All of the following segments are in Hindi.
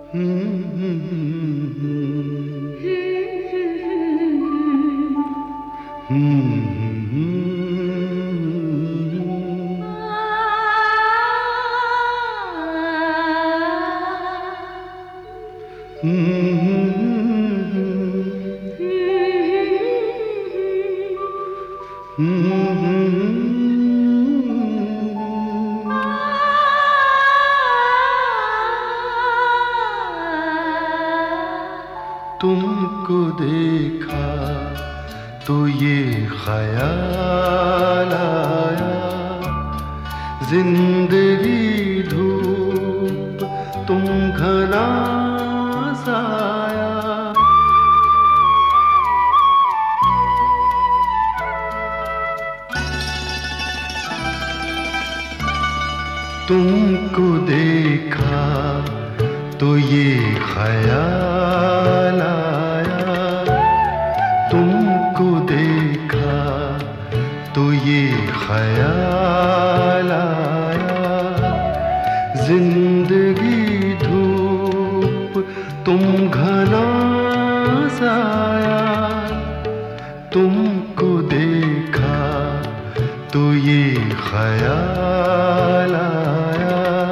तुमको देखा तो ये ख्याल आया, जिंदगी धूप तुम घना साया। तुमको देखा तो ये ख्याल आया, तुमको देखा तो ये ख्याल आया, जिंदगी धूप तुम घना साया। तुमको देखा तो ये ख्याल आया।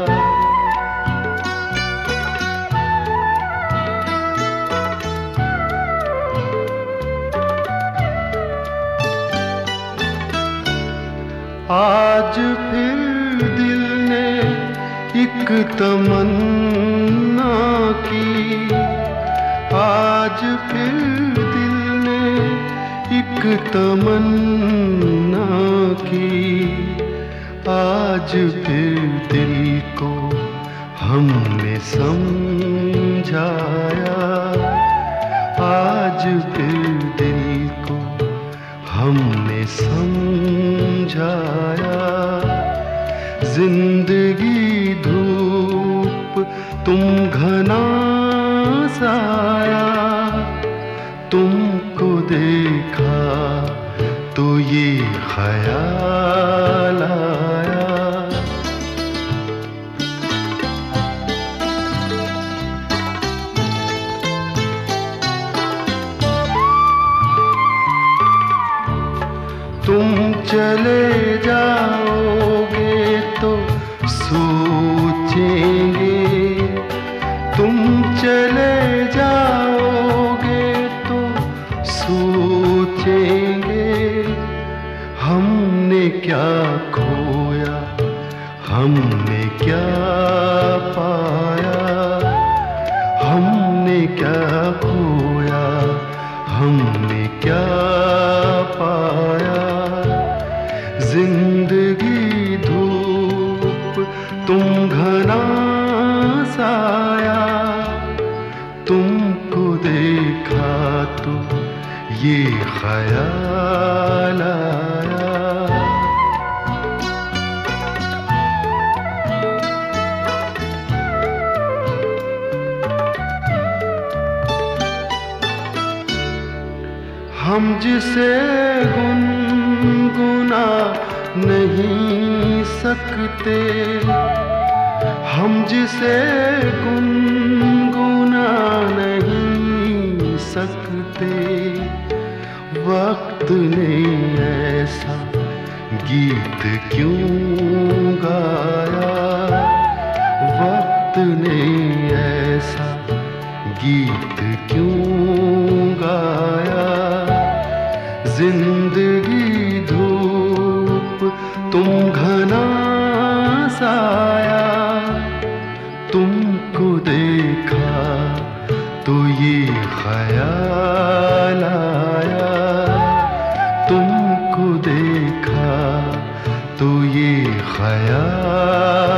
आज फिर दिल ने एक तमन्ना की, आज फिर दिल ने एक तमन्ना की, आज फिर दिल को हमने समझाया, आज फिर दिल को हमने समझाया। जिंदगी धूप तुम घना साया, तुमको देखा तो ये ख्याल आया। तुम चले जाओगे तो सोचेंगे, तुम चले जाओगे तो सोचेंगे, हमने क्या खोया हमने क्या पाया, हमने क्या खोया हमने क्या पाया। जिंदगी धूप तुम घना साया, तुमको देखा तो ये ख्याल आया। हम जिसे गुनगुना नहीं सकते, हम जिसे गुनगुना नहीं सकते, वक्त ने ऐसा गीत क्यों गाया, वक्त ने ऐसा गीत क्यों गाया। जिंदगी धूप तुम घना साया, तुमको देखा तो ये ख्याल आया, तुमको देखा तो ये ख्याल